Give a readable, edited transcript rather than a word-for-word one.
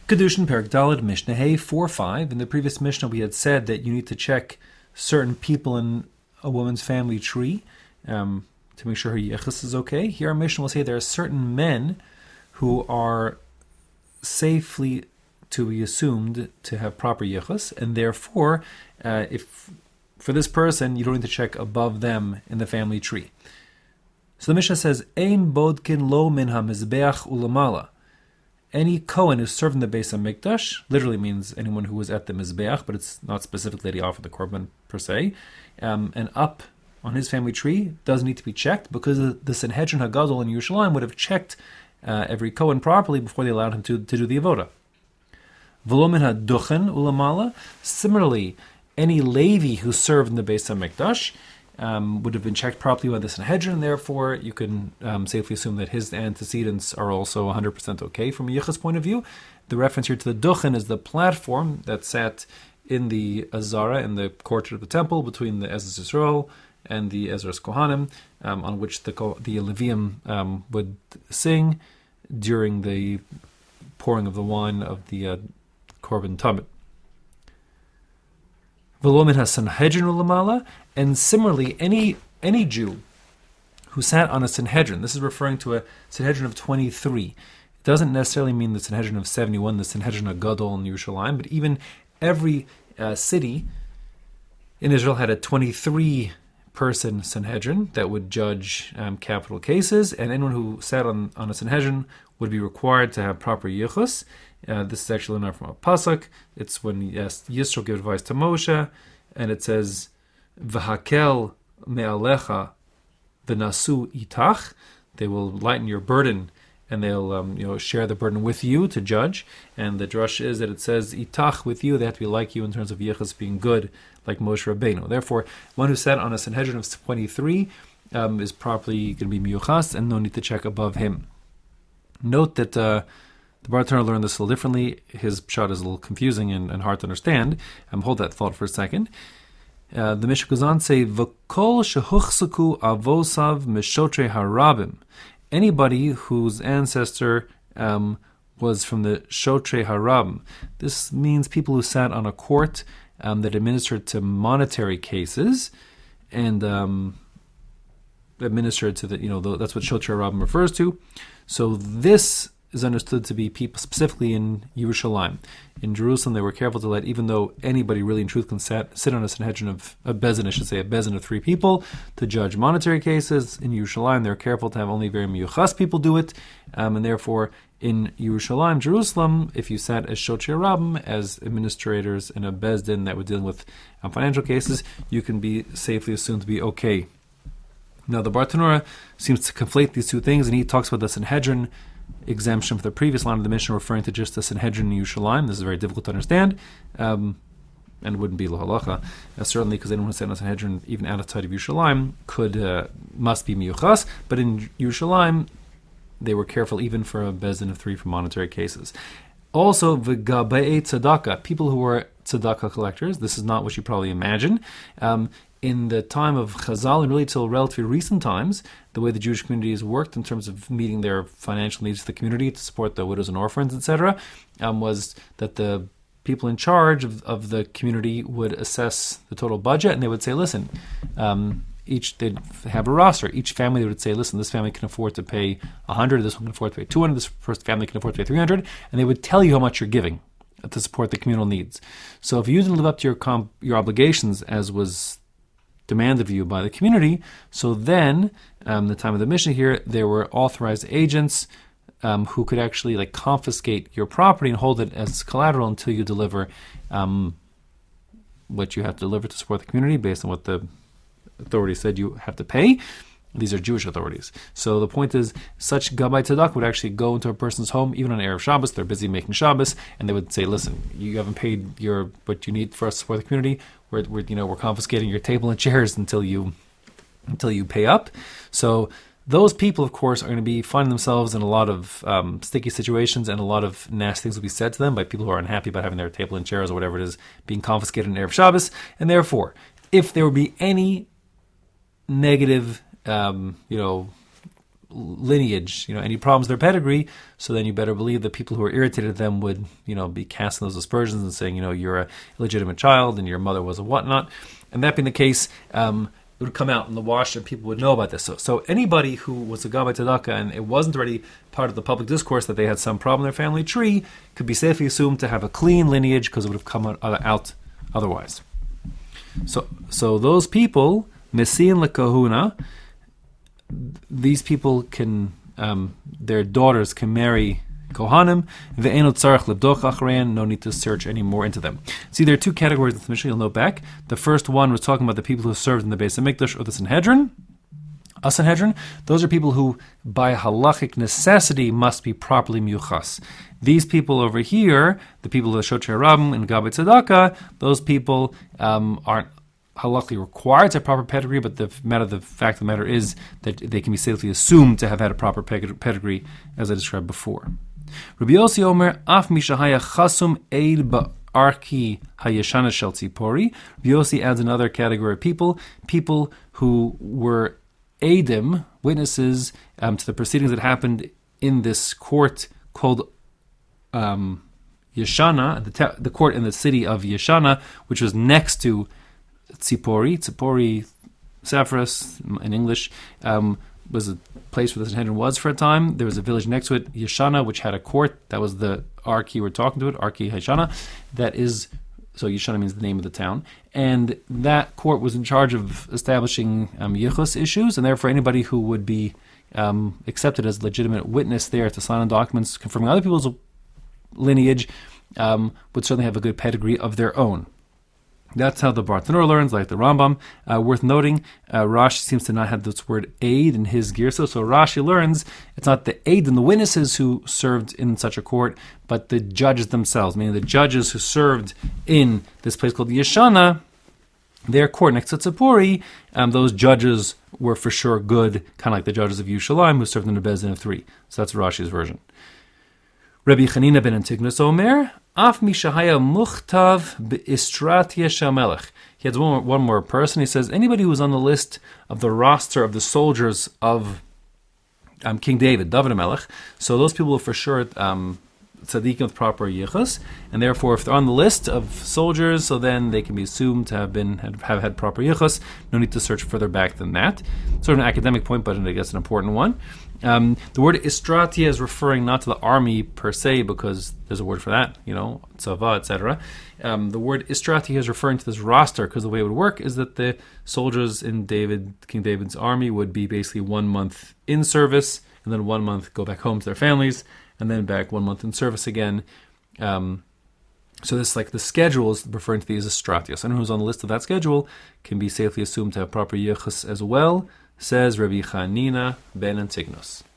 Kedushin Perek Daled Mishnah Hey 4:5. In the previous Mishnah, we had said that you need to check certain people in a woman's family tree to make sure her yichus is okay. Here, our Mishnah will say there are certain men who are safely to be assumed to have proper yichus, and therefore, if for this person, you don't need to check above them in the family tree. So the Mishnah says, Ein bodkin lo min ha-mizbeach ulamala. Any Kohen who served in the Beis HaMikdash, literally means anyone who was at the Mizbeach, but it's not specifically that he offered the korban per se, and up on his family tree doesn't need to be checked because the Sanhedrin HaGadol in Yerushalayim would have checked every Kohen properly before they allowed him to do the avoda. V'lo min ha-duchen ulamala. Similarly, any Levi who served in the Beis HaMikdash would have been checked properly by the Sanhedrin, and therefore you can safely assume that his antecedents are also 100% okay from a yichus point of view. The reference here to the duchen is the platform that sat in the Azara, in the courtyard of the temple, between the Ezras Yisrael and the Ezras Kohanim, on which the Levium would sing during the pouring of the wine of the Korban Tamid. V'lo has Sanhedrin ulamala, and similarly, any Jew who sat on a Sanhedrin, this is referring to a Sanhedrin of 23. It doesn't necessarily mean the Sanhedrin of 71, the Sanhedrin of Gadol in Yerushalayim, but even every city in Israel had a 23-person Sanhedrin that would judge capital cases, and anyone who sat on a Sanhedrin would be required to have proper yichus. This is actually not from a pasuk. It's when Yisro gave advice to Moshe, and it says, "V'hakel me'alecha v'nasu itach." They will lighten your burden, and they'll share the burden with you to judge. And the drush is that it says itach, with you. They have to be like you in terms of yichus being good, like Moshe Rabbeinu. Therefore, one who sat on a Sanhedrin of 23 is properly going to be miyuchas, and no need to check above him. Note that the Bar Torah learned this a little differently. His pshat is a little confusing and hard to understand. Hold that thought for a second. The Mishnah goes on to say, V'kol shehuchsaku avosav mishotre harabim. Anybody whose ancestor was from the shotre harabim. This means people who sat on a court that administered to monetary cases and administered to that's what shotre harabim refers to. So this is understood to be people specifically in Yerushalayim. In Jerusalem, they were careful to let, even though anybody really in truth can sit on a Sanhedrin of a bezin, a bezin of 3 people to judge monetary cases. In Yerushalayim, they're careful to have only very miyuchas people do it, and therefore in Yerushalayim, Jerusalem, if you sat as shocher rabbim, as administrators in a bezdin that were dealing with financial cases, you can be safely assumed to be okay. Now, the Bar Tanura seems to conflate these two things, and he talks about the Sanhedrin exemption for the previous line of the Mishnah, referring to just the Sanhedrin in Yerushalayim. This is very difficult to understand, and wouldn't be lahalacha, certainly because anyone who sat on a Sanhedrin, even outside of Yerushalayim, must be miyuchas. But in Yerushalayim, they were careful even for a bezin of 3 for monetary cases. Also, v'gabei tzedakah, people who were tzedakah collectors. This is not what you probably imagine. In the time of Chazal, and really till relatively recent times, the way the Jewish community has worked in terms of meeting their financial needs of the community to support the widows and orphans, etc., was that the people in charge of the community would assess the total budget, and they would say, listen, they'd have a roster. Each family would say, listen, this family can afford to pay 100, this one can afford to pay 200, this first family can afford to pay 300, and they would tell you how much you're giving to support the communal needs. So if you didn't live up to your obligations as was demanded of you by the community, so then, the time of the Mishnah here, there were authorized agents who could actually confiscate your property and hold it as collateral until you deliver what you have to deliver to support the community based on what the authorities said you have to pay. These are Jewish authorities. So the point is, such Gabbai Tzedakah would actually go into a person's home, even on Erev Shabbos. They're busy making Shabbos, and they would say, listen, you haven't paid what you need for us to support the community. We're confiscating your table and chairs until you pay up. So those people, of course, are going to be finding themselves in a lot of sticky situations, and a lot of nasty things will be said to them by people who are unhappy about having their table and chairs or whatever it is being confiscated in Erev Shabbos. And therefore, if there would be any negative lineage, any problems with their pedigree, so then you better believe that people who are irritated at them would, be casting those aspersions and saying, you're a illegitimate child and your mother was a whatnot. And that being the case, it would come out in the wash and people would know about this. So anybody who was a Gabbai Tzedakah and it wasn't already part of the public discourse that they had some problem in their family tree could be safely assumed to have a clean lineage because it would have come out otherwise. So those people, Mesiin LeKahuna, these people can, their daughters can marry Kohanim, ve'eno tzarich lebdoch achrein, no need to search any more into them. See, there are two categories in the Mishnah, you'll note back. The first one was talking about the people who served in the Beis HaMikdash or the Sanhedrin. A Sanhedrin, those are people who, by halachic necessity, must be properly miyuchas. These people over here, the people of the Shotrei Rabbim and Gabbai Tzedakah, those people aren't halachically required to have proper pedigree, but the fact of the matter is that they can be safely assumed to have had a proper pedigree, as I described before. Rabbi Yossi Omer, Af Mishahaya Chasum Eid Ba'arki Hayeshana Shel Tzipori. Rabbi Yossi adds another category of people who were Eidim, witnesses to the proceedings that happened in this court called Yeshana, the court in the city of Yeshana, which was next to Tzipori, Sapphoris in English, was a place where the Sanhedrin was for a time. There was a village next to it, Yeshana, which had a court. That was the Arki we're talking to it, Arki Hayeshana. So Yeshana means the name of the town. And that court was in charge of establishing yichus issues, and therefore anybody who would be accepted as legitimate witness there to sign on documents confirming other people's lineage would certainly have a good pedigree of their own. That's how the Bartanura learns, like the Rambam. Worth noting, Rashi seems to not have this word aid in his girsa. So Rashi learns it's not the aid and the witnesses who served in such a court, but the judges themselves, meaning the judges who served in this place called Yeshana, their court next to Tzipori. Those judges were for sure good, kind of like the judges of Yerushalayim who served in the Beis Din of 3. So that's Rashi's version. Rabbi Chanina ben Antigonus Omer, Af Mishahaya Muchtav Be'Istratia Shamelech. He has one more person. He says, anybody who's on the list of the roster of the soldiers of King David HaMelech, so those people are for sure tzaddikim with proper yichus, and therefore if they're on the list of soldiers, so then they can be assumed to have had proper yichus. No need to search further back than that. Sort of an academic point, but I guess an important one. The word istratia is referring not to the army per se, because there's a word for that, tzava, etc. The word istratia is referring to this roster, because the way it would work is that the soldiers in King David's army would be basically 1 month in service, and then 1 month go back home to their families, and then back 1 month in service again. So this, like the schedule, is referring to these as stratios. Anyone who's on the list of that schedule can be safely assumed to have proper yichus as well, says Rabbi Chanina ben Antigonus.